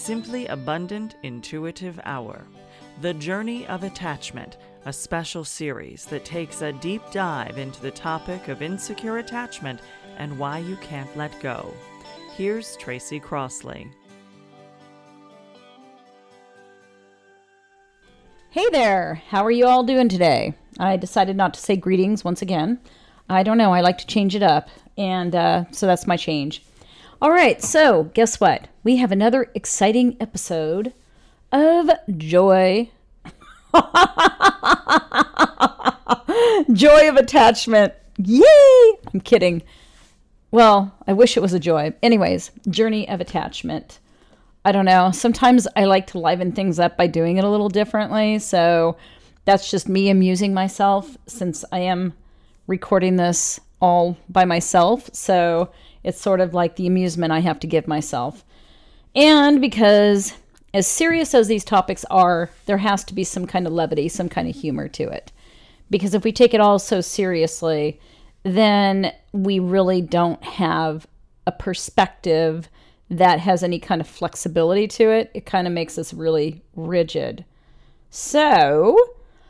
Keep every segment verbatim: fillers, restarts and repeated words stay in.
Simply Abundant Intuitive Hour, The Journey of Attachment, a special series that takes a deep dive into the topic of insecure attachment and why you can't let go. Here's Tracy Crossley. Hey there, how are you all doing today? I decided not to say greetings once again. I don't know, I like to change it up, and uh, so that's my change. All right, so guess what? We have another exciting episode of Joy. Joy of Attachment. Yay! I'm kidding. Well, I wish it was a joy. Anyways, Journey of Attachment. I don't know. Sometimes I like to liven things up by doing it a little differently. So that's just me amusing myself since I am recording this all by myself. So it's sort of like the amusement I have to give myself. And because as serious as these topics are, there has to be some kind of levity, some kind of humor to it. Because if we take it all so seriously, then we really don't have a perspective that has any kind of flexibility to it. It kind of makes us really rigid. So,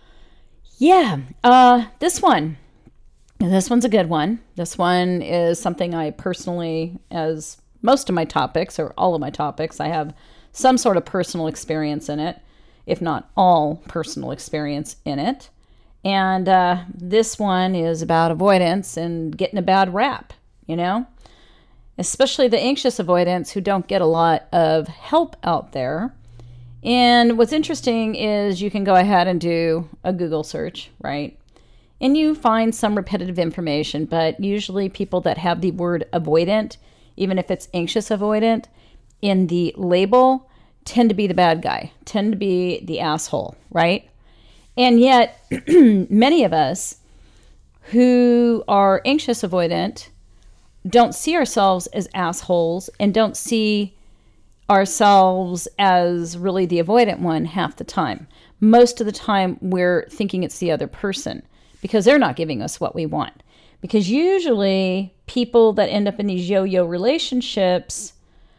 yeah, uh, this one. This one's a good one. This one is something I personally, as most of my topics, or all of my topics, I have some sort of personal experience in it, if not all personal experience in it. And uh, this one is about avoidance and getting a bad rap, you know? Especially the anxious avoidants who don't get a lot of help out there. And what's interesting is you can go ahead and do a Google search, right? And you find some repetitive information, but usually people that have the word avoidant, even if it's anxious avoidant, in the label tend to be the bad guy, tend to be the asshole, right? And yet, many of us who are anxious avoidant don't see ourselves as assholes and don't see ourselves as really the avoidant one half the time. Most of the time, we're thinking it's the other person because they're not giving us what we want. Because usually, people that end up in these yo-yo relationships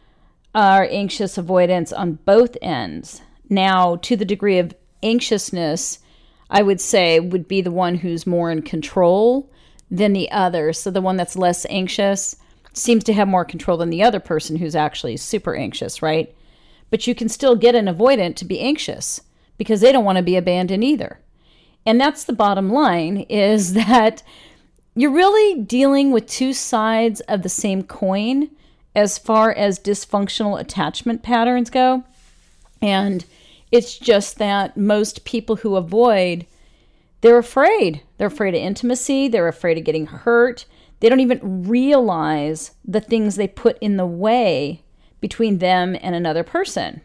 are anxious avoidants on both ends. Now, to the degree of anxiousness, I would say would be the one who's more in control than the other. So the one that's less anxious seems to have more control than the other person who's actually super anxious, right? But you can still get an avoidant to be anxious because they don't want to be abandoned either. And that's the bottom line, is that you're really dealing with two sides of the same coin as far as dysfunctional attachment patterns go. And it's just that most people who avoid, they're afraid. They're afraid of intimacy. They're afraid of getting hurt. They don't even realize the things they put in the way between them and another person.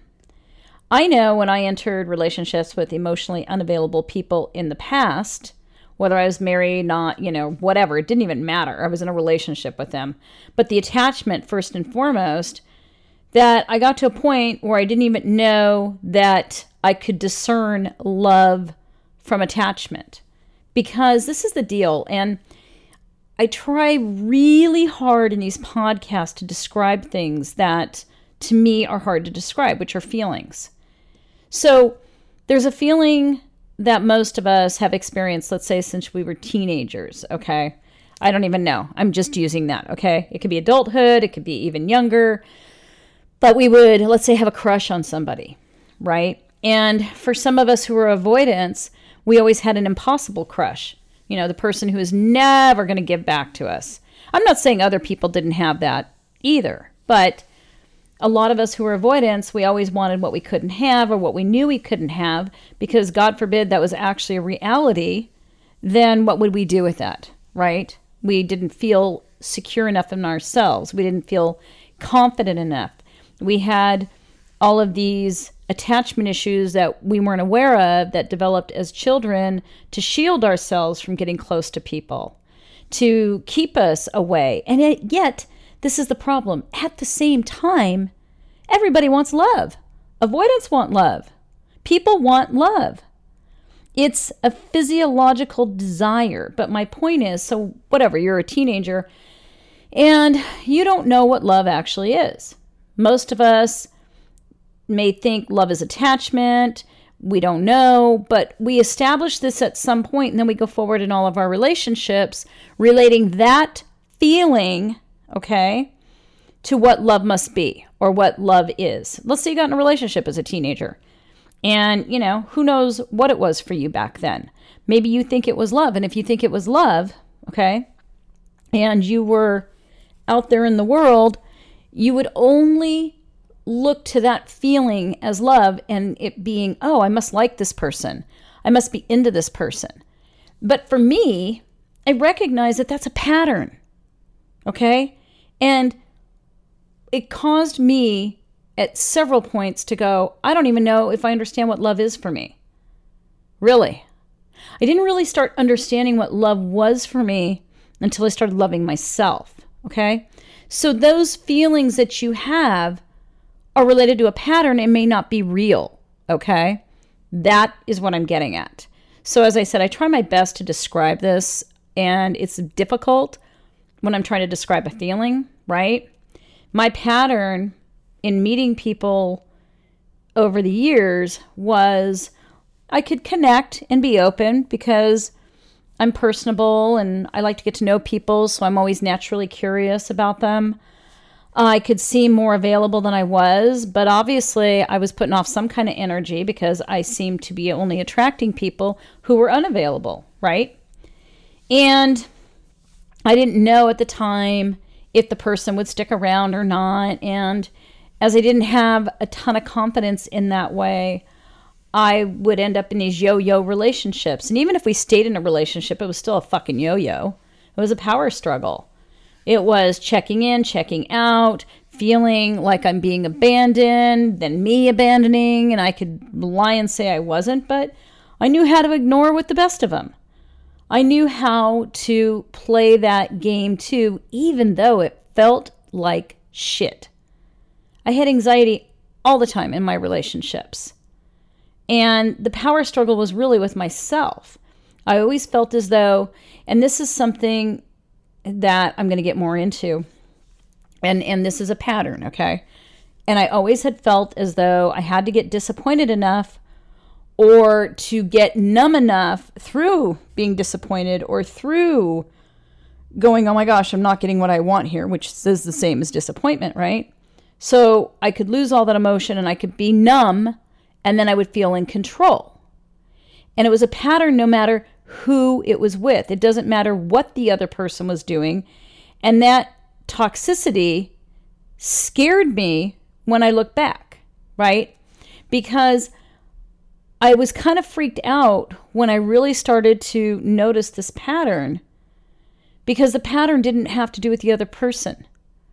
I know when I entered relationships with emotionally unavailable people in the past, whether I was married, not, you know, whatever, it didn't even matter. I was in a relationship with them. But the attachment, first and foremost, that I got to a point where I didn't even know that I could discern love from attachment. Because this is the deal, and I try really hard in these podcasts to describe things that to me are hard to describe, which are feelings. So there's a feeling that most of us have experienced, let's say, since we were teenagers, okay? I don't even know. I'm just using that, okay? It could be adulthood. It could be even younger. But we would, let's say, have a crush on somebody, right? And for some of us who are avoidants, we always had an impossible crush. You know, the person who is never going to give back to us. I'm not saying other people didn't have that either, but a lot of us who are avoidants, we always wanted what we couldn't have or what we knew we couldn't have because, God forbid, that was actually a reality. Then what would we do with that, right? We didn't feel secure enough in ourselves. We didn't feel confident enough. We had all of these attachment issues that we weren't aware of that developed as children to shield ourselves from getting close to people, to keep us away. And it, yet, this is the problem. At the same time, everybody wants love. Avoidants want love. People want love. It's a physiological desire. But my point is, so whatever, you're a teenager and you don't know what love actually is. Most of us may think love is attachment. We don't know, but we establish this at some point, and then we go forward in all of our relationships, relating that feeling, okay, to what love must be or what love is. Let's say you got in a relationship as a teenager, and, you know, who knows what it was for you back then. Maybe you think it was love, and if you think it was love, okay, and you were out there in the world, you would only look to that feeling as love and it being, oh, I must like this person. I must be into this person. But for me, I recognize that that's a pattern, okay? And it caused me at several points to go, I don't even know if I understand what love is for me. Really. I didn't really start understanding what love was for me until I started loving myself, okay? So those feelings that you have are related to a pattern and may not be real, okay? That is what I'm getting at. So as I said, I try my best to describe this, and it's difficult when I'm trying to describe a feeling, right? My pattern in meeting people over the years was I could connect and be open because I'm personable and I like to get to know people, so I'm always naturally curious about them. I could seem more available than I was, but obviously I was putting off some kind of energy because I seemed to be only attracting people who were unavailable, right? And I didn't know at the time if the person would stick around or not. And as I didn't have a ton of confidence in that way, I would end up in these yo-yo relationships. And even if we stayed in a relationship, it was still a fucking yo-yo. It was a power struggle. It was checking in, checking out, feeling like I'm being abandoned, then me abandoning, and I could lie and say I wasn't, but I knew how to ignore with the best of them. I knew how to play that game too, even though it felt like shit. I had anxiety all the time in my relationships. And the power struggle was really with myself. I always felt as though, and this is something that I'm going to get more into. And and this is a pattern, okay? And I always had felt as though I had to get disappointed enough or to get numb enough through being disappointed or through going, oh my gosh, I'm not getting what I want here, which is the same as disappointment, right? So I could lose all that emotion and I could be numb and then I would feel in control. And it was a pattern no matter who it was with. It doesn't matter what the other person was doing. And that toxicity scared me when I look back, right? Because I was kind of freaked out when I really started to notice this pattern, because the pattern didn't have to do with the other person.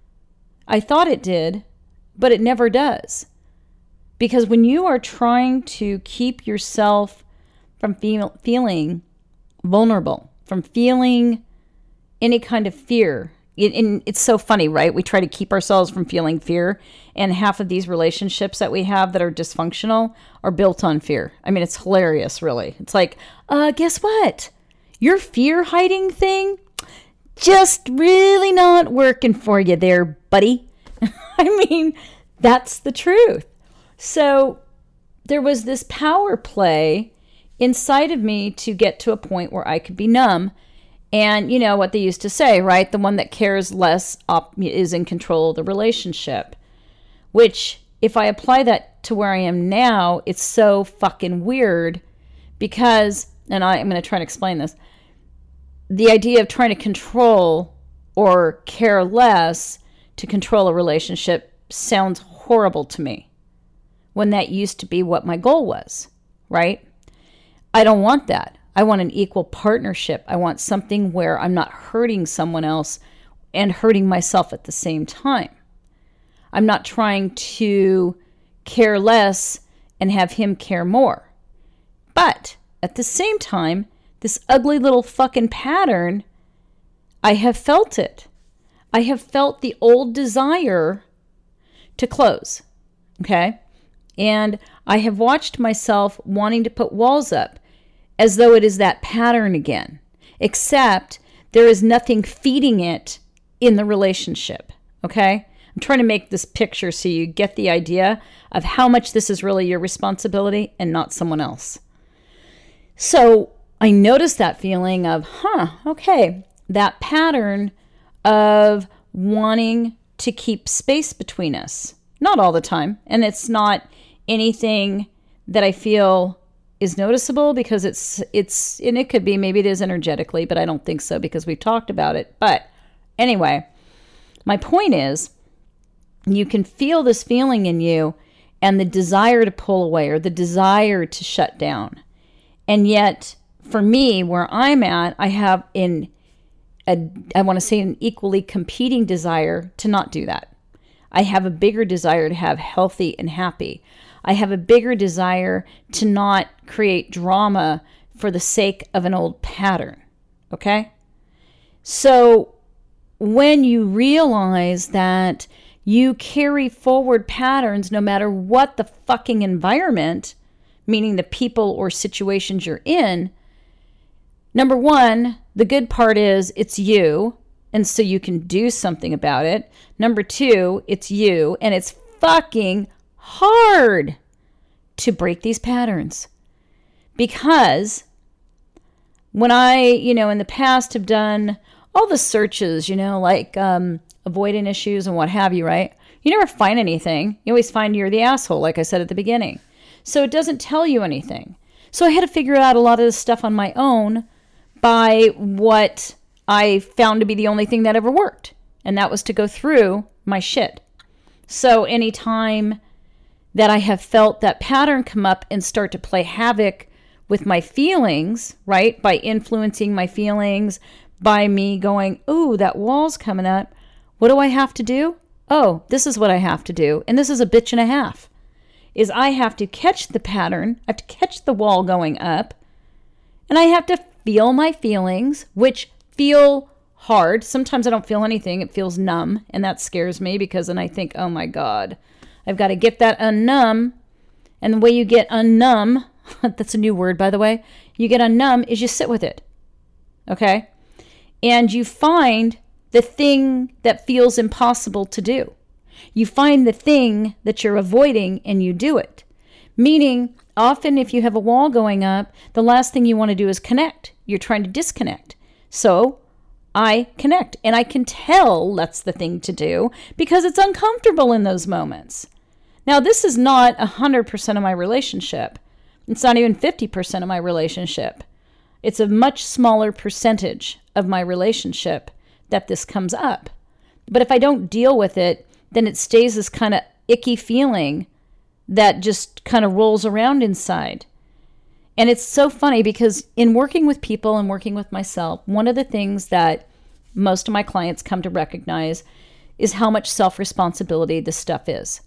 I thought it did, but it never does. Because when you are trying to keep yourself from feel, feeling vulnerable, from feeling any kind of fear. It, and it's so funny, right? We try to keep ourselves from feeling fear, and half of these relationships that we have that are dysfunctional are built on fear. I mean, it's hilarious, really. It's like, uh, guess what? Your fear hiding thing just really not working for you there, buddy. I mean, that's the truth. So there was this power play inside of me to get to a point where I could be numb. And you know what they used to say, right? The one that cares less op- is in control of the relationship. Which, if I apply that to where I am now, it's so fucking weird because, and I, I'm going to try to explain this, the idea of trying to control or care less to control a relationship sounds horrible to me when that used to be what my goal was, right? I don't want that. I want an equal partnership. I want something where I'm not hurting someone else and hurting myself at the same time. I'm not trying to care less and have him care more. But at the same time, this ugly little fucking pattern, I have felt it. I have felt the old desire to close, okay? And I have watched myself wanting to put walls up as though it is that pattern again, except there is nothing feeding it in the relationship, okay? I'm trying to make this picture so you get the idea of how much this is really your responsibility and not someone else. So I noticed that feeling of, huh, okay, that pattern of wanting to keep space between us. Not all the time. And it's not anything that I feel is noticeable because it's, it's, and it could be, maybe it is energetically, but I don't think so because we've talked about it. But anyway, my point is, you can feel this feeling in you and the desire to pull away or the desire to shut down. And yet, for me, where I'm at, I have in a, I want to say an equally competing desire to not do that. I have a bigger desire to have healthy and happy. I have a bigger desire to not create drama for the sake of an old pattern. Okay? So when you realize that you carry forward patterns no matter what the fucking environment, meaning the people or situations you're in, number one, the good part is it's you, and so you can do something about it. Number two, it's you, and it's fucking hard to break these patterns. Because when I, you know, in the past have done all the searches, you know, like um, avoidant issues and what have you, right? You never find anything. You always find you're the asshole, like I said at the beginning. So it doesn't tell you anything. So I had to figure out a lot of this stuff on my own by what I found to be the only thing that ever worked. And that was to go through my shit. So anytime that I have felt that pattern come up and start to play havoc with my feelings, right? By influencing my feelings, by me going, ooh, that wall's coming up. What do I have to do? Oh, this is what I have to do. And this is a bitch and a half. Is I have to catch the pattern. I have to catch the wall going up. And I have to feel my feelings, which feel hard. Sometimes I don't feel anything. It feels numb. And that scares me because then I think, oh my God, I've got to get that unnumb. And the way you get unnumb, that's a new word, by the way, you get unnumb is you sit with it. Okay? And you find the thing that feels impossible to do. You find the thing that you're avoiding and you do it. Meaning, often if you have a wall going up, the last thing you want to do is connect. You're trying to disconnect. So I connect. And I can tell that's the thing to do because it's uncomfortable in those moments. Now, this is not one hundred percent of my relationship. It's not even fifty percent of my relationship. It's a much smaller percentage of my relationship that this comes up. But if I don't deal with it, then it stays this kind of icky feeling that just kind of rolls around inside. And it's so funny because in working with people and working with myself, one of the things that most of my clients come to recognize is how much self-responsibility this stuff is.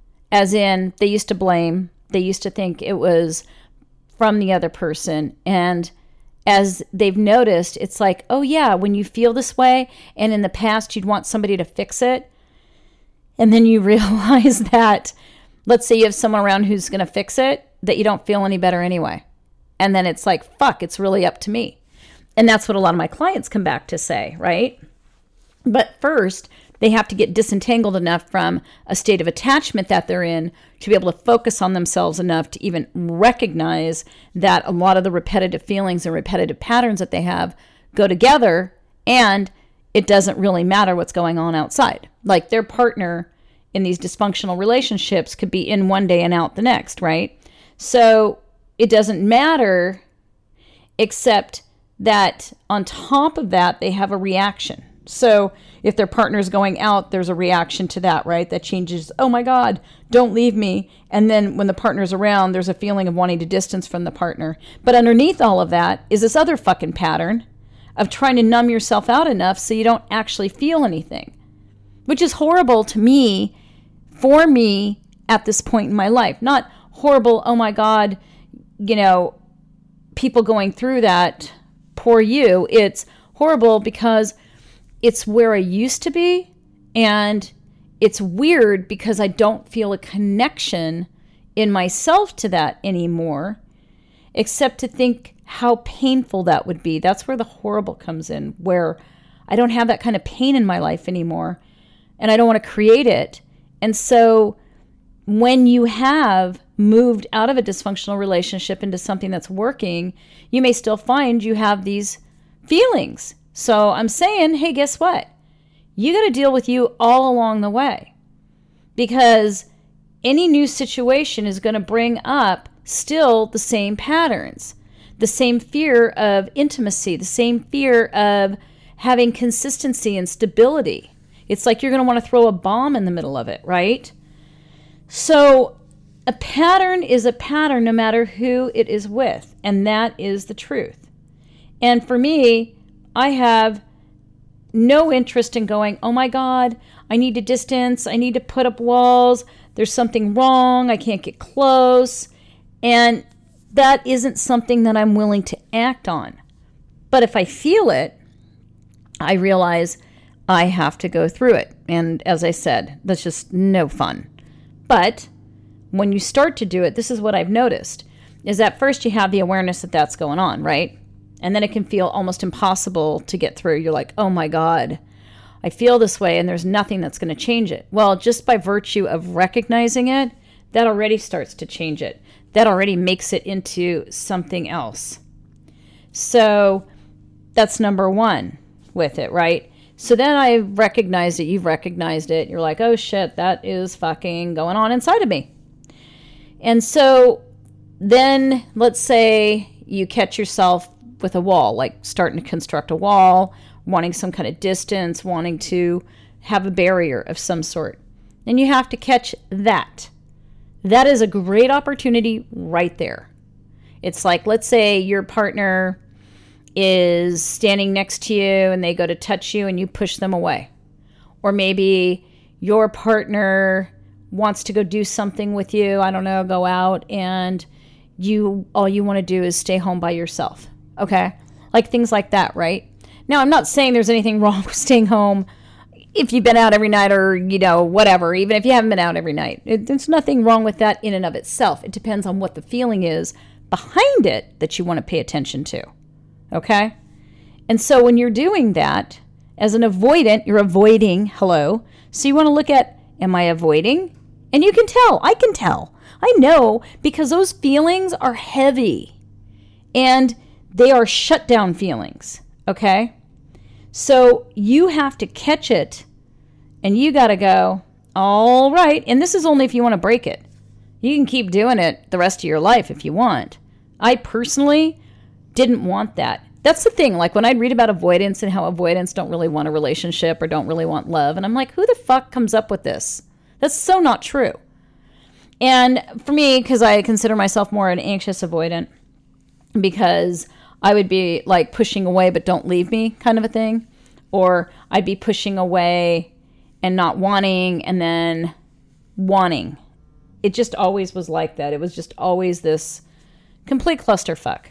As in, they used to blame, they used to think it was from the other person. And as they've noticed, it's like, oh yeah, when you feel this way, and in the past you'd want somebody to fix it, and then you realize that, let's say you have someone around who's going to fix it, that you don't feel any better anyway. And then it's like, fuck, it's really up to me. And that's what a lot of my clients come back to say, right? But first, they have to get disentangled enough from a state of attachment that they're in to be able to focus on themselves enough to even recognize that a lot of the repetitive feelings and repetitive patterns that they have go together, and it doesn't really matter what's going on outside. Like their partner in these dysfunctional relationships could be in one day and out the next, right? So it doesn't matter, except that on top of that, they have a reaction. So if their partner is going out, there's a reaction to that, right? That changes, oh my God, don't leave me. And then when the partner's around, there's a feeling of wanting to distance from the partner. But underneath all of that is this other fucking pattern of trying to numb yourself out enough so you don't actually feel anything, which is horrible to me, for me at this point in my life. Not horrible, oh my God, you know, people going through that, poor you. It's horrible because it's where I used to be, and it's weird because I don't feel a connection in myself to that anymore, except to think how painful that would be. That's where the horrible comes in, where I don't have that kind of pain in my life anymore. and I don't want to create it. And so when you have moved out of a dysfunctional relationship into something that's working, you may still find you have these feelings. So I'm saying, hey, guess what? You got to deal with you all along the way, because any new situation is going to bring up still the same patterns, the same fear of intimacy, the same fear of having consistency and stability. It's like you're going to want to throw a bomb in the middle of it, right? So a pattern is a pattern no matter who it is with, and that is the truth. And for me, I have no interest in going, oh my God, I need to distance, I need to put up walls, there's something wrong, I can't get close. And that isn't something that I'm willing to act on. But if I feel it, I realize I have to go through it. And as I said, that's just no fun. But when you start to do it, this is what I've noticed, is at first you have the awareness that that's going on, right? And then it can feel almost impossible to get through. You're like, oh my God, I feel this way and there's nothing that's going to change it. Well, just by virtue of recognizing it, that already starts to change it. That already makes it into something else. So that's number one with it, right? So then I recognized it. You've recognized it. You're like, oh shit, that is fucking going on inside of me. And so then let's say you catch yourself with a wall, like starting to construct a wall, wanting some kind of distance, wanting to have a barrier of some sort. And you have to catch that. That is a great opportunity right there. It's like, let's say your partner is standing next to you and they go to touch you and you push them away. Or maybe your partner wants to go do something with you, I don't know, go out, and you all you want to do is stay home by yourself. Okay? Like things like that, right? Now, I'm not saying there's anything wrong with staying home if you've been out every night or, you know, whatever, even if you haven't been out every night. It, there's nothing wrong with that in and of itself. It depends on what the feeling is behind it that you want to pay attention to. Okay? And so when you're doing that, as an avoidant, you're avoiding, hello. So you want to look at, am I avoiding? And you can tell. I can tell. I know, because those feelings are heavy. And they are shut down feelings. Okay? So you have to catch it, and you got to go, all right. And this is only if you want to break it. You can keep doing it the rest of your life if you want. I personally didn't want that. That's the thing. Like when I'd read about avoidance and how avoidants don't really want a relationship or don't really want love, and I'm like, who the fuck comes up with this? That's so not true. And for me, because I consider myself more an anxious avoidant, because I would be like pushing away but don't leave me kind of a thing. Or I'd be pushing away and not wanting and then wanting. It just always was like that. It was just always this complete clusterfuck.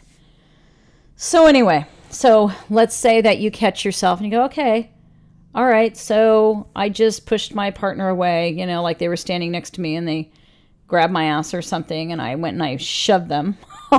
So anyway, so let's say that you catch yourself and you go, okay, all right, so I just pushed my partner away, you know, like they were standing next to me and they grabbed my ass or something, and I went and I shoved them.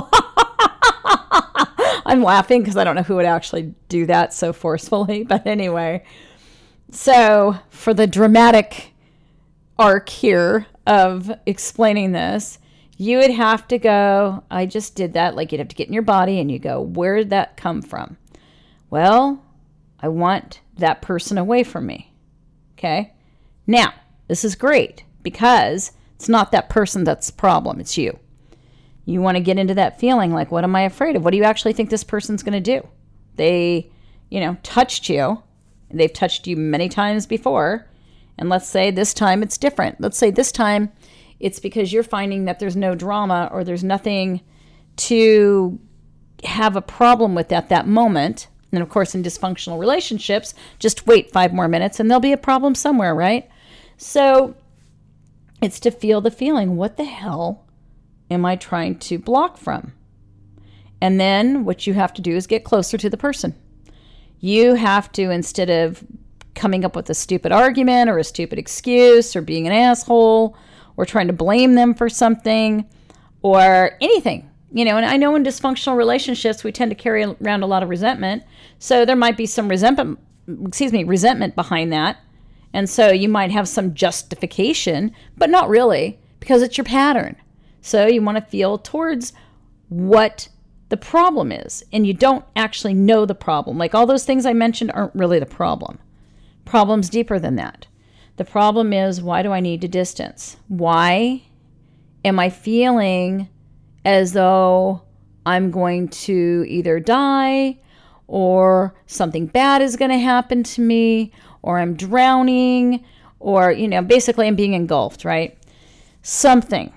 I'm laughing because I don't know who would actually do that so forcefully. But anyway, so for the dramatic arc here of explaining this, you would have to go, I just did that. Like you'd have to get in your body and you go, where did that come from? Well, I want that person away from me. Okay. Now, this is great because it's not that person that's the problem. It's you. You want to get into that feeling like, what am I afraid of? What do you actually think this person's going to do? They, you know, touched you. They've touched you many times before. And let's say this time it's different. Let's say this time it's because you're finding that there's no drama or there's nothing to have a problem with at that moment. And of course, in dysfunctional relationships, just wait five more minutes and there'll be a problem somewhere, right? So it's to feel the feeling. What the hell am I trying to block from? And then what you have to do is get closer to the person. You have to, instead of coming up with a stupid argument or a stupid excuse or being an asshole or trying to blame them for something or anything, you know, and I know in dysfunctional relationships, we tend to carry around a lot of resentment. So there might be some resentment, excuse me, resentment behind that. And so you might have some justification, but not really, because it's your pattern. So you want to feel towards what the problem is, and you don't actually know the problem. Like all those things I mentioned aren't really the problem. Problem's deeper than that. The problem is, why do I need to distance? Why am I feeling as though I'm going to either die, or something bad is going to happen to me, or I'm drowning, or, you know, basically I'm being engulfed, right? Something.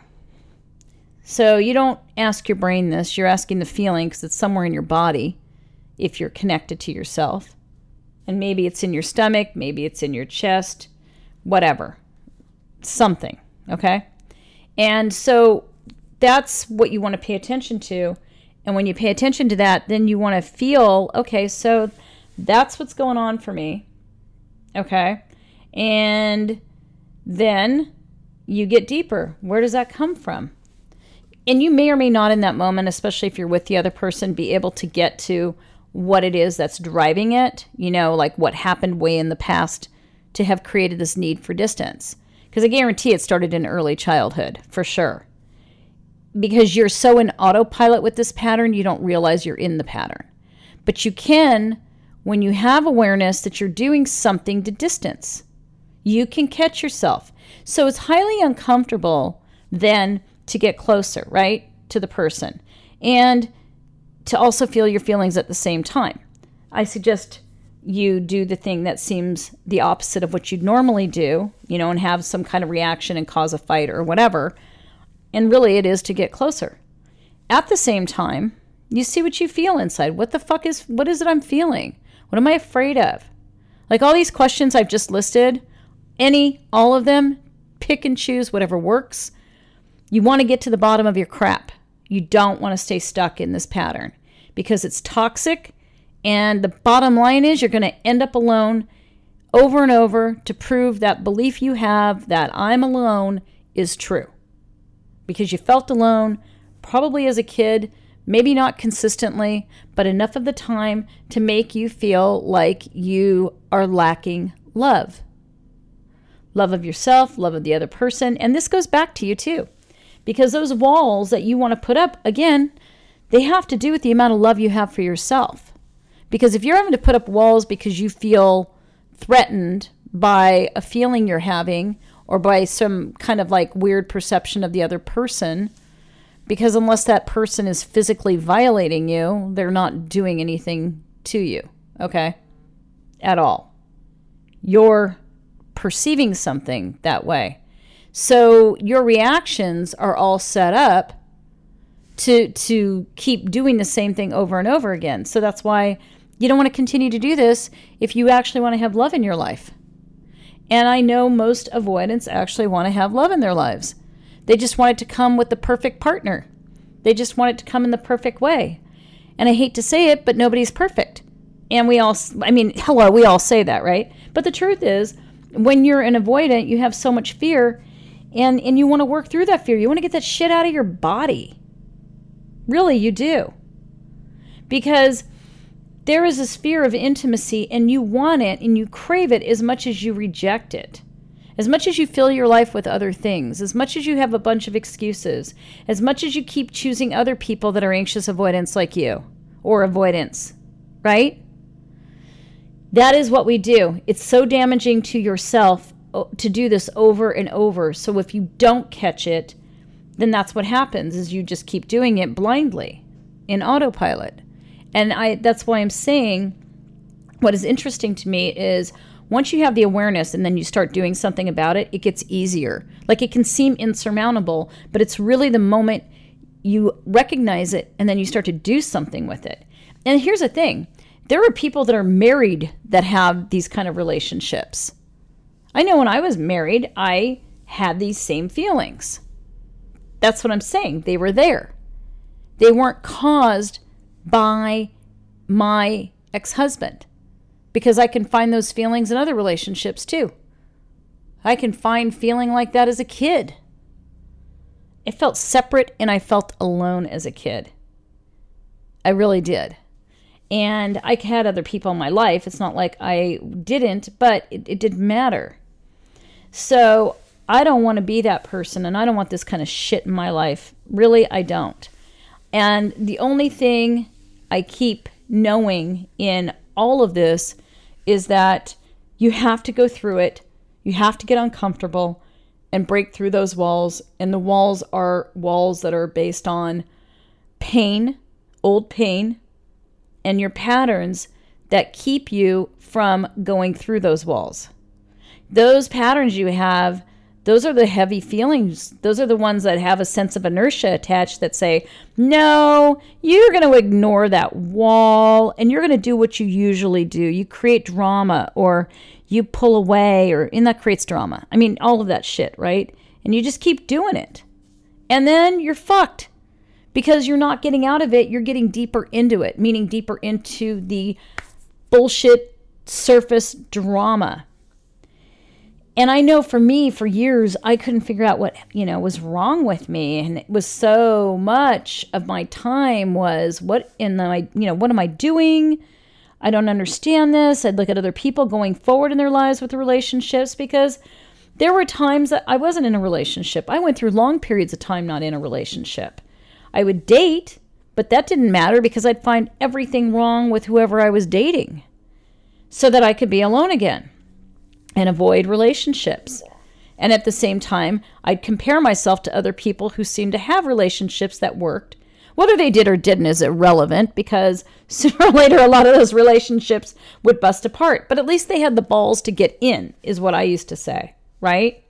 So you don't ask your brain this, you're asking the feeling, because it's somewhere in your body if you're connected to yourself. And maybe it's in your stomach, maybe it's in your chest, whatever. Something, okay? And so that's what you want to pay attention to. And when you pay attention to that, then you want to feel, okay, so that's what's going on for me, okay? And then you get deeper. Where does that come from? And you may or may not in that moment, especially if you're with the other person, be able to get to what it is that's driving it, you know, like what happened way in the past to have created this need for distance. Because I guarantee it started in early childhood, for sure. Because you're so in autopilot with this pattern, you don't realize you're in the pattern. But you can, when you have awareness that you're doing something to distance, you can catch yourself. So it's highly uncomfortable then to get closer, right, to the person. And to also feel your feelings at the same time. I suggest you do the thing that seems the opposite of what you'd normally do, you know, and have some kind of reaction and cause a fight or whatever. And really it is to get closer. At the same time, you see what you feel inside. What the fuck is, what is it I'm feeling? What am I afraid of? Like all these questions I've just listed, any, all of them, pick and choose whatever works. You want to get to the bottom of your crap. You don't want to stay stuck in this pattern because it's toxic. And the bottom line is you're going to end up alone over and over to prove that belief you have that I'm alone is true. Because you felt alone, probably as a kid, maybe not consistently, but enough of the time to make you feel like you are lacking love. Love of yourself, love of the other person. And this goes back to you too. Because those walls that you want to put up, again, they have to do with the amount of love you have for yourself. Because if you're having to put up walls because you feel threatened by a feeling you're having or by some kind of like weird perception of the other person, because unless that person is physically violating you, they're not doing anything to you, okay? At all. You're perceiving something that way. So your reactions are all set up to to keep doing the same thing over and over again. So that's why you don't want to continue to do this if you actually want to have love in your life. And I know most avoidants actually want to have love in their lives. They just want it to come with the perfect partner. They just want it to come in the perfect way. And I hate to say it, but nobody's perfect. And we all, I mean, hello, we all say that, right? But the truth is, when you're an avoidant, you have so much fear. And, and you want to work through that fear. You want to get that shit out of your body. Really, you do. Because there is this fear of intimacy and you want it and you crave it as much as you reject it. As much as you fill your life with other things. As much as you have a bunch of excuses. As much as you keep choosing other people that are anxious avoidants like you. Or avoidants. Right? That is what we do. It's so damaging to yourself to do this over and over. So if you don't catch it, then that's what happens, is you just keep doing it blindly in autopilot. And I that's why I'm saying what is interesting to me is once you have the awareness and then you start doing something about it, it gets easier. Like it can seem insurmountable, but it's really the moment you recognize it and then you start to do something with it. And here's the thing. There are people that are married that have these kind of relationships. I know when I was married, I had these same feelings. That's what I'm saying. They were there. They weren't caused by my ex-husband, because I can find those feelings in other relationships too. I can find feeling like that as a kid. I felt separate and I felt alone as a kid. I really did. And I had other people in my life. It's not like I didn't, but it, it didn't matter. So I don't want to be that person, and I don't want this kind of shit in my life. Really, I don't. And the only thing I keep knowing in all of this is that you have to go through it. You have to get uncomfortable and break through those walls. And the walls are walls that are based on pain, old pain, and your patterns that keep you from going through those walls. Those patterns you have, those are the heavy feelings. Those are the ones that have a sense of inertia attached that say, no, you're going to ignore that wall and you're going to do what you usually do. You create drama, or you pull away, or and that creates drama. I mean, all of that shit, right? And you just keep doing it. And then you're fucked because you're not getting out of it. You're getting deeper into it, meaning deeper into the bullshit surface drama. And I know for me, for years, I couldn't figure out what, you know, was wrong with me. And it was so much of my time was, what in the, you know, what am I doing? I don't understand this. I'd look at other people going forward in their lives with the relationships, because there were times that I wasn't in a relationship. I went through long periods of time not in a relationship. I would date, but that didn't matter because I'd find everything wrong with whoever I was dating so that I could be alone again and avoid relationships. And at the same time, I'd compare myself to other people who seemed to have relationships that worked. Whether they did or didn't is irrelevant, because sooner or later, a lot of those relationships would bust apart. But at least they had the balls to get in, is what I used to say, right?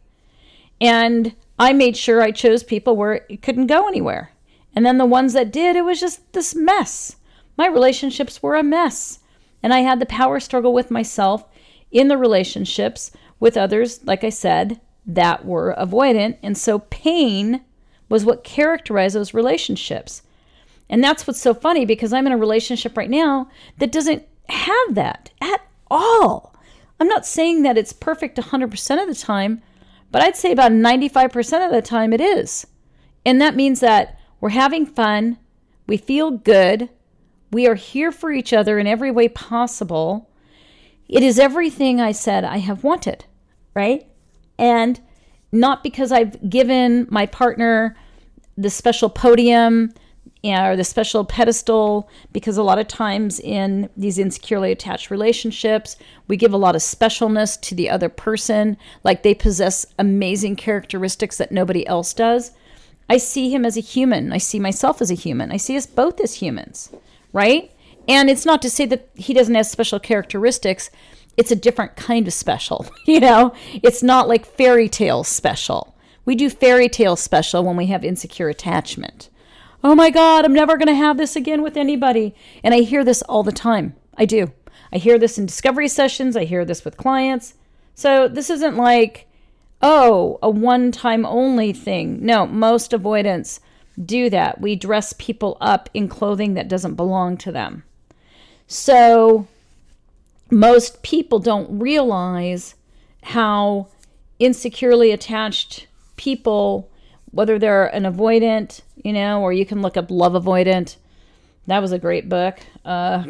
And I made sure I chose people where it couldn't go anywhere. And then the ones that did, it was just this mess. My relationships were a mess. And I had the power struggle with myself in the relationships with others, like I said, that were avoidant. And so pain was what characterized those relationships. And that's what's so funny, because I'm in a relationship right now that doesn't have that at all. I'm not saying that it's perfect one hundred percent of the time, but I'd say about ninety-five percent of the time it is. And that means that we're having fun, we feel good, we are here for each other in every way possible. It is everything I said I have wanted, right? And not because I've given my partner the special podium or the special pedestal, because a lot of times in these insecurely attached relationships, we give a lot of specialness to the other person, like they possess amazing characteristics that nobody else does. I see him as a human. I see myself as a human. I see us both as humans, right? And it's not to say that he doesn't have special characteristics. It's a different kind of special, you know? It's not like fairy tale special. We do fairy tale special when we have insecure attachment. Oh my God, I'm never going to have this again with anybody. And I hear this all the time. I do. I hear this in discovery sessions. I hear this with clients. So this isn't like, oh, a one-time only thing. No, most avoidants do that. We dress people up in clothing that doesn't belong to them. So most people don't realize how insecurely attached people, whether they're an avoidant, you know, or you can look up Love Avoidant. That was a great book. Uh,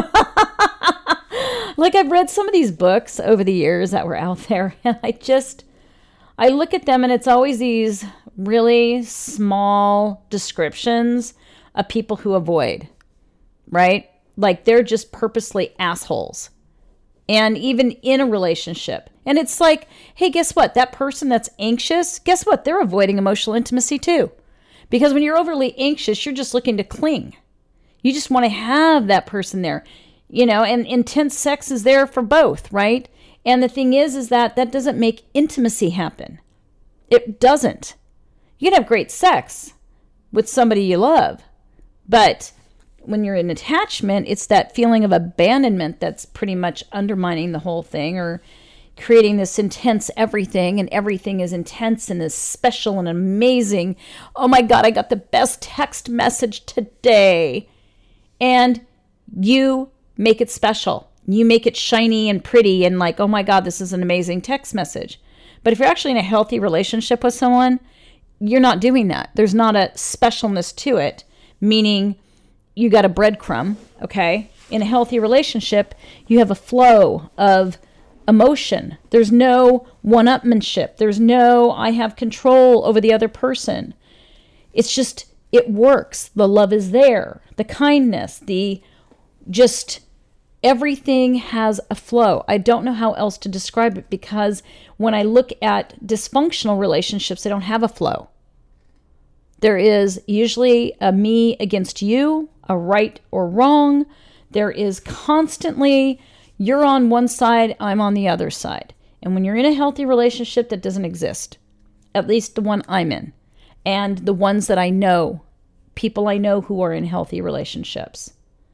like I've read some of these books over the years that were out there, and I just, I look at them and it's always these really small descriptions of people who avoid, right? Like they're just purposely assholes. And even in a relationship. And it's like, hey, guess what? That person that's anxious, guess what? They're avoiding emotional intimacy too. Because when you're overly anxious, you're just looking to cling. You just want to have that person there. You know, and intense sex is there for both, right? And the thing is, is that that doesn't make intimacy happen. It doesn't. You can have great sex with somebody you love, but when you're in attachment, it's that feeling of abandonment that's pretty much undermining the whole thing, or creating this intense everything, and everything is intense and is special and amazing. Oh my God, I got the best text message today. And you make it special. You make it shiny and pretty and like, oh my God, this is an amazing text message. But if you're actually in a healthy relationship with someone, you're not doing that. There's not a specialness to it, meaning you got a breadcrumb, okay? In a healthy relationship, you have a flow of emotion. There's no one-upmanship. There's no, I have control over the other person. It's just, it works. The love is there. The kindness, the just everything has a flow. I don't know how else to describe it, because when I look at dysfunctional relationships, they don't have a flow. There is usually a me against you, a right or wrong. There is constantly, you're on one side, I'm on the other side. And when you're in a healthy relationship, that doesn't exist. At least the one I'm in. And the ones that I know, people I know who are in healthy relationships.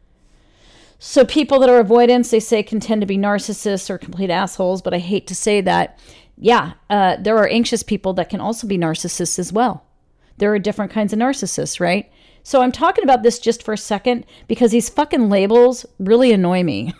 So people that are avoidants, they say, can tend to be narcissists or complete assholes, but I hate to say that. Yeah, uh, there are anxious people that can also be narcissists as well. There are different kinds of narcissists, right? So I'm talking about this just for a second because these fucking labels really annoy me.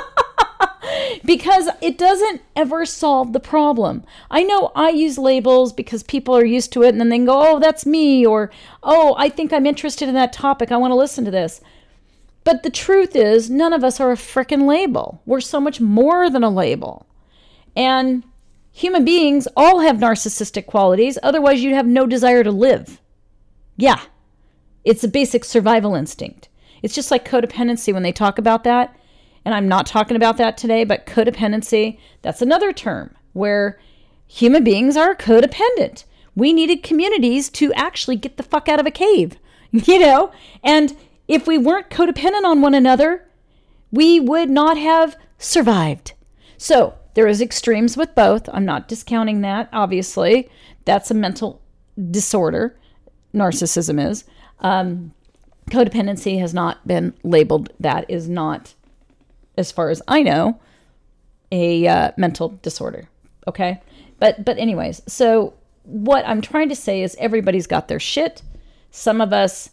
Because it doesn't ever solve the problem. I know I use labels because people are used to it, and then they can go, oh, that's me, or, oh, I think I'm interested in that topic. I want to listen to this. But the truth is, none of us are a frickin' label. We're so much more than a label. And human beings all have narcissistic qualities. Otherwise, you'd have no desire to live. Yeah. It's a basic survival instinct. It's just like codependency when they talk about that. And I'm not talking about that today, but codependency, that's another term where human beings are codependent. We needed communities to actually get the fuck out of a cave, you know? And if we weren't codependent on one another, we would not have survived. So there is extremes with both. I'm not discounting that, obviously. That's a mental disorder. Narcissism is. Um, codependency has not been labeled. That is not, as far as I know, a uh, mental disorder. Okay? But but anyways, so what I'm trying to say is everybody's got their shit. Some of us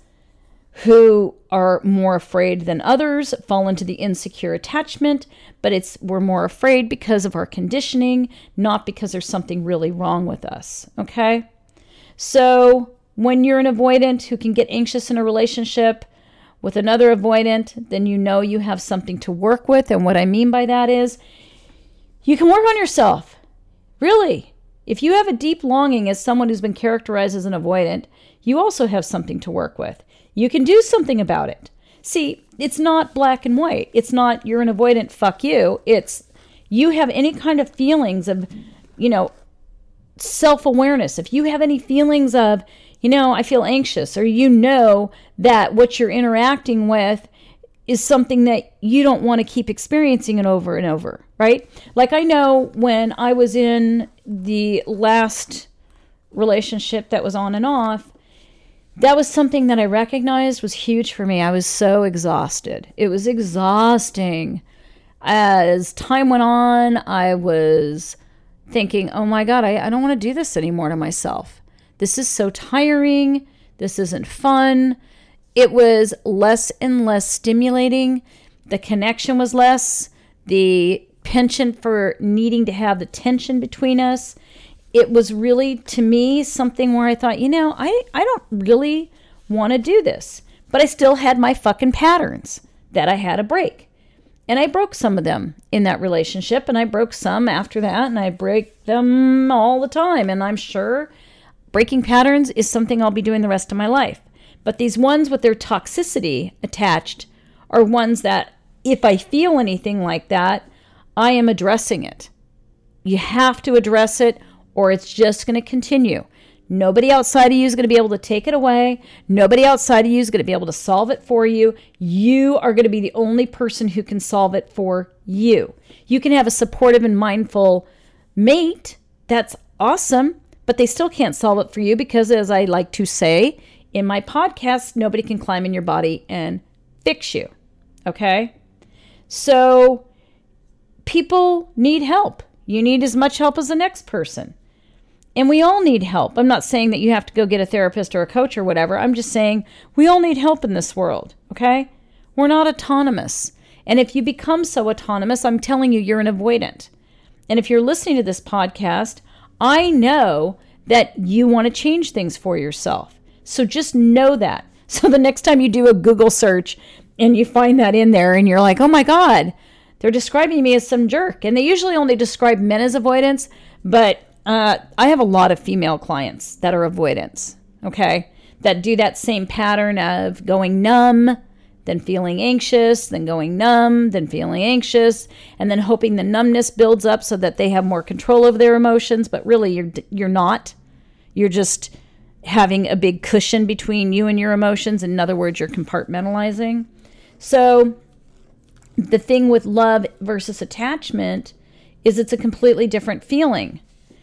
who are more afraid than others fall into the insecure attachment, but it's we're more afraid because of our conditioning, not because there's something really wrong with us. Okay? So when you're an avoidant who can get anxious in a relationship with another avoidant, then you know you have something to work with. And what I mean by that is you can work on yourself. Really. If you have a deep longing as someone who's been characterized as an avoidant, you also have something to work with. You can do something about it. See, it's not black and white. It's not you're an avoidant, fuck you. It's you have any kind of feelings of, you know, self-awareness. If you have any feelings of, you know, I feel anxious, or you know that what you're interacting with is something that you don't want to keep experiencing it over and over, right? Like I know when I was in the last relationship that was on and off, that was something that I recognized was huge for me. I was so exhausted. It was exhausting. As time went on, I was thinking, oh my God, I, I don't want to do this anymore to myself. This is so tiring. This isn't fun. It was less and less stimulating. The connection was less. The penchant for needing to have the tension between us. It was really, to me, something where I thought, you know, I, I don't really want to do this. But I still had my fucking patterns that I had to break. And I broke some of them in that relationship. And I broke some after that. And I break them all the time. And I'm sure breaking patterns is something I'll be doing the rest of my life. But these ones with their toxicity attached are ones that if I feel anything like that, I am addressing it. You have to address it, or it's just going to continue. Nobody outside of you is going to be able to take it away. Nobody outside of you is going to be able to solve it for you. You are going to be the only person who can solve it for you. You can have a supportive and mindful mate. That's awesome. But they still can't solve it for you because, as I like to say in my podcast, nobody can climb in your body and fix you. Okay? So people need help. You need as much help as the next person. And we all need help. I'm not saying that you have to go get a therapist or a coach or whatever. I'm just saying we all need help in this world. Okay? We're not autonomous. And if you become so autonomous, I'm telling you, you're an avoidant. And if you're listening to this podcast, I know that you want to change things for yourself. So just know that. So the next time you do a Google search and you find that in there and you're like, oh my God, they're describing me as some jerk. And they usually only describe men as avoidance, but uh, I have a lot of female clients that are avoidance, okay, that do that same pattern of going numb, then feeling anxious, then going numb, then feeling anxious, and then hoping the numbness builds up so that they have more control over their emotions. But really, you're you're not. You're just having a big cushion between you and your emotions. In other words, you're compartmentalizing. So the thing with love versus attachment is it's a completely different feeling.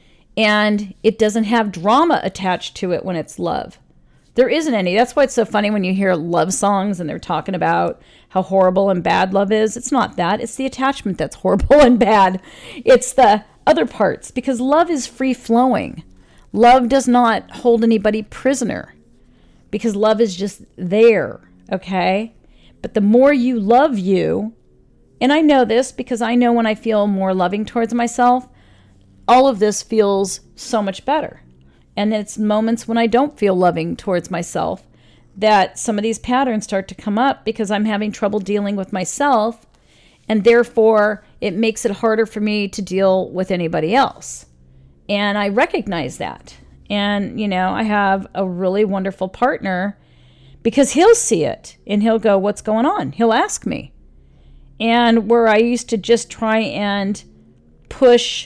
And it doesn't have drama attached to it when it's love. There isn't any. That's why it's so funny when you hear love songs and they're talking about how horrible and bad love is. It's not that. It's the attachment that's horrible and bad. It's the other parts, because love is free-flowing. Love does not hold anybody prisoner, because love is just there, okay? But the more you love you, and I know this because I know when I feel more loving towards myself, all of this feels so much better. And it's moments when I don't feel loving towards myself that some of these patterns start to come up, because I'm having trouble dealing with myself, and therefore it makes it harder for me to deal with anybody else. And I recognize that. And, you know, I have a really wonderful partner, because he'll see it and he'll go, what's going on? He'll ask me. And where I used to just try and push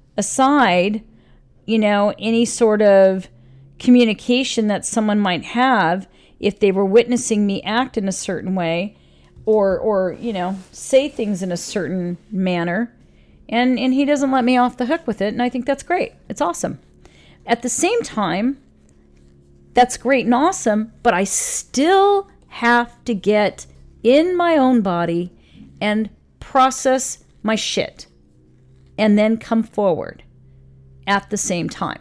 aside, you know, any sort of communication that someone might have if they were witnessing me act in a certain way, or, or you know, say things in a certain manner. And, and he doesn't let me off the hook with it. And I think that's great. It's awesome. At the same time, that's great and awesome, but I still have to get in my own body and process my shit and then come forward at the same time.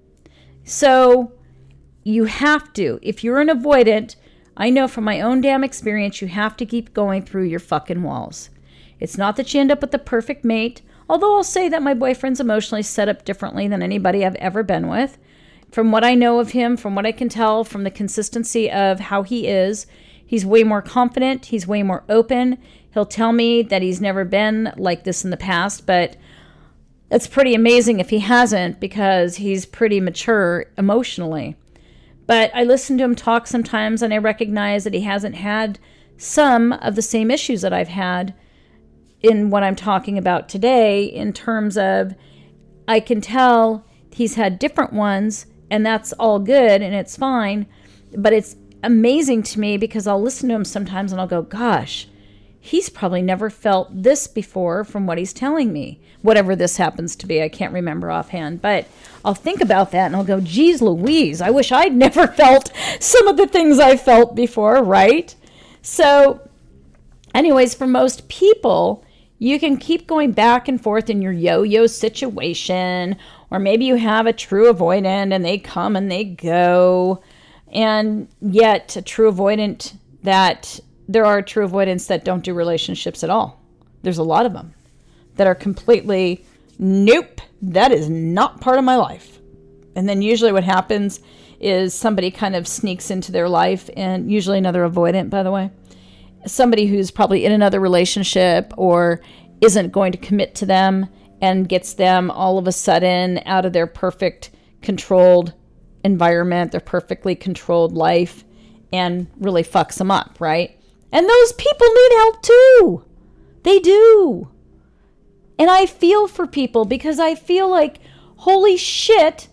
So you have to, if you're an avoidant, I know from my own damn experience, you have to keep going through your fucking walls. It's not that you end up with the perfect mate, although I'll say that my boyfriend's emotionally set up differently than anybody I've ever been with. From what I know of him, from what I can tell, from the consistency of how he is, he's way more confident, he's way more open. He'll tell me that he's never been like this in the past, but it's pretty amazing if he hasn't, because he's pretty mature emotionally. But I listen to him talk sometimes, and I recognize that he hasn't had some of the same issues that I've had in what I'm talking about today, in terms of I can tell he's had different ones, and that's all good and it's fine. But it's amazing to me, because I'll listen to him sometimes and I'll go, gosh, he's probably never felt this before from what he's telling me. Whatever this happens to be, I can't remember offhand. But I'll think about that and I'll go, geez Louise, I wish I'd never felt some of the things I felt before, right? So anyways, for most people, you can keep going back and forth in your yo-yo situation, or maybe you have a true avoidant and they come and they go. And yet a true avoidant that there are true avoidants that don't do relationships at all. There's a lot of them that are completely, nope, that is not part of my life. And then usually what happens is somebody kind of sneaks into their life, and usually another avoidant, by the way, somebody who's probably in another relationship or isn't going to commit to them, and gets them all of a sudden out of their perfect controlled environment, their perfectly controlled life, and really fucks them up, right? And those people need help too. They do. And I feel for people, because I feel like, holy shit,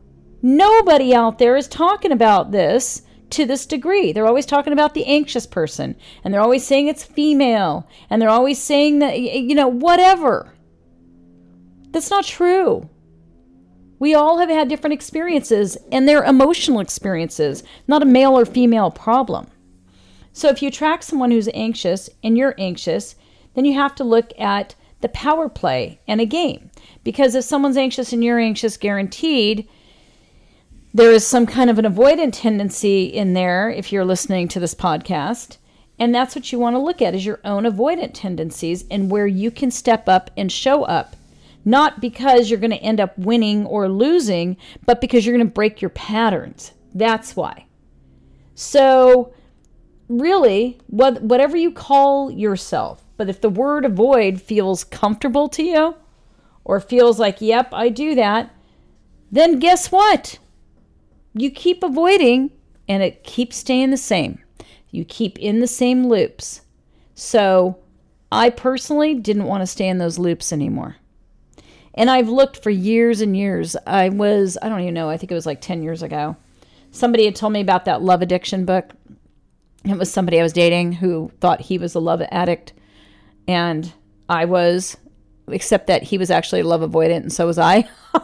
nobody out there is talking about this to this degree. They're always talking about the anxious person, and they're always saying it's female, and they're always saying that, you know, whatever. That's not true. We all have had different experiences, and they're emotional experiences, not a male or female problem. So if you attract someone who's anxious and you're anxious, then you have to look at the power play and a game. Because if someone's anxious and you're anxious, guaranteed, there is some kind of an avoidant tendency in there if you're listening to this podcast. And that's what you want to look at, is your own avoidant tendencies and where you can step up and show up. Not because you're going to end up winning or losing, but because you're going to break your patterns. That's why. So really, what, whatever you call yourself, But if the word avoid feels comfortable to you or feels like, yep, I do that, then guess what? You keep avoiding and it keeps staying the same. You keep in the same loops. So I personally didn't want to stay in those loops anymore. And I've looked for years and years. I was, I don't even know, I think it was like ten years ago. Somebody had told me about that love addiction book. It was somebody I was dating who thought he was a love addict. And I was, except that he was actually a love avoidant, and so was I.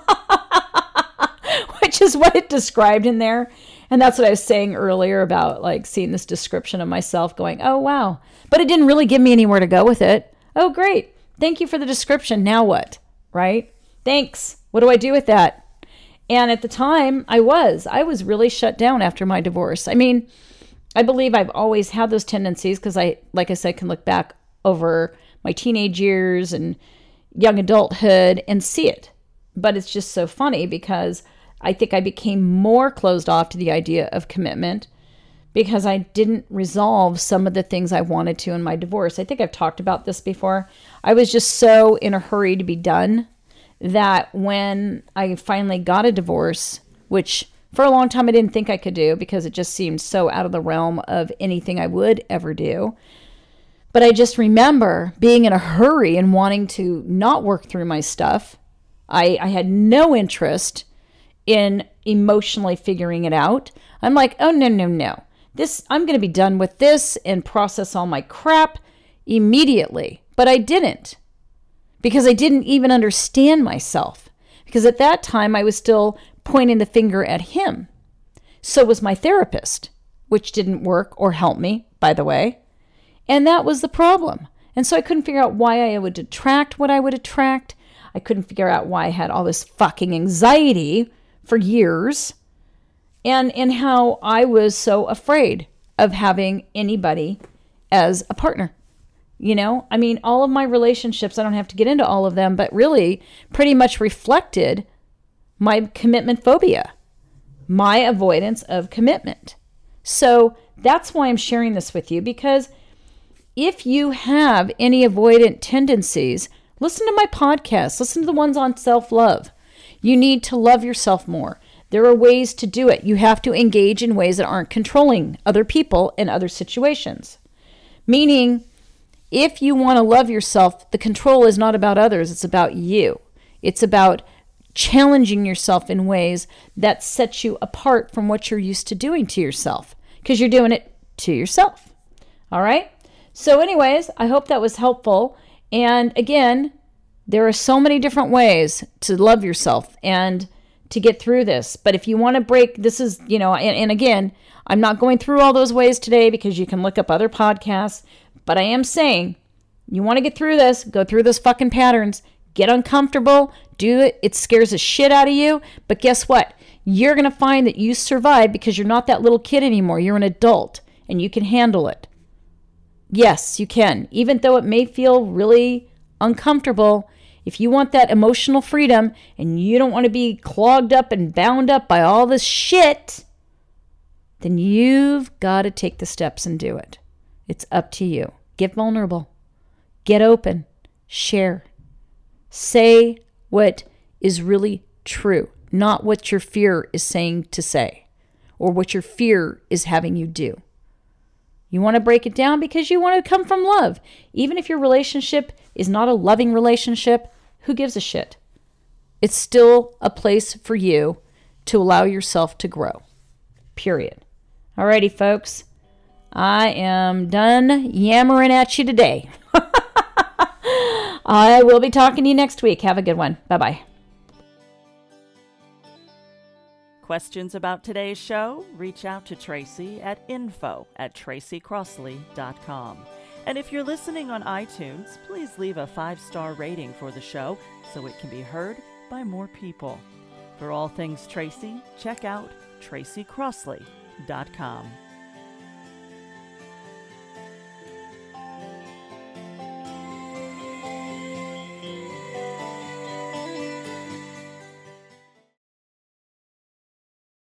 Which is what it described in there. And that's what I was saying earlier about like seeing this description of myself going, oh, wow. But it didn't really give me anywhere to go with it. Oh, great. Thank you for the description. Now what? Right? Thanks. What do I do with that? And at the time, I was. I was really shut down after my divorce. I mean, I believe I've always had those tendencies because I, like I said, can look back over my teenage years and young adulthood and see it. But it's just so funny because I think I became more closed off to the idea of commitment because I didn't resolve some of the things I wanted to in my divorce. I think I've talked about this before. I was just so in a hurry to be done that when I finally got a divorce, which for a long time I didn't think I could do because it just seemed so out of the realm of anything I would ever do. But I just remember being in a hurry and wanting to not work through my stuff. I, I had no interest in emotionally figuring it out. I'm like, oh, no, no, no. This, I'm going to be done with this and process all my crap immediately. But I didn't because I didn't even understand myself. Because at that time, I was still pointing the finger at him. So was my therapist, which didn't work or help me, by the way. And that was the problem. And so I couldn't figure out why I would attract what I would attract. I couldn't figure out why I had all this fucking anxiety for years, and and how I was so afraid of having anybody as a partner. You know, I mean, all of my relationships, I don't have to get into all of them, but really pretty much reflected my commitment phobia, my avoidance of commitment. So that's why I'm sharing this with you, because if you have any avoidant tendencies, listen to my podcast, listen to the ones on self-love. You need to love yourself more. There are ways to do it. You have to engage in ways that aren't controlling other people and other situations. Meaning, if you want to love yourself, the control is not about others. It's about you. It's about challenging yourself in ways that set you apart from what you're used to doing to yourself, because you're doing it to yourself. All right? So anyways, I hope that was helpful. And again, there are so many different ways to love yourself and to get through this. But if you want to break, this is, you know, and, and again, I'm not going through all those ways today because you can look up other podcasts. But I am saying, you want to get through this, go through those fucking patterns, get uncomfortable, do it. It scares the shit out of you. But guess what? You're going to find that you survive because you're not that little kid anymore. You're an adult and you can handle it. Yes, you can. Even though it may feel really uncomfortable, if you want that emotional freedom and you don't want to be clogged up and bound up by all this shit, then you've got to take the steps and do it. It's up to you. Get vulnerable. Get open. Share. Say what is really true, not what your fear is saying to say or what your fear is having you do. You want to break it down because you want to come from love. Even if your relationship is not a loving relationship, who gives a shit? It's still a place for you to allow yourself to grow. Period. Alrighty, folks. I am done yammering at you today. I will be talking to you next week. Have a good one. Bye-bye. Questions about today's show? Reach out to Tracy at info at tracy crossley dot com. And if you're listening on iTunes, please leave a five-star rating for the show so it can be heard by more people. For all things Tracy, check out tracy crossley dot com.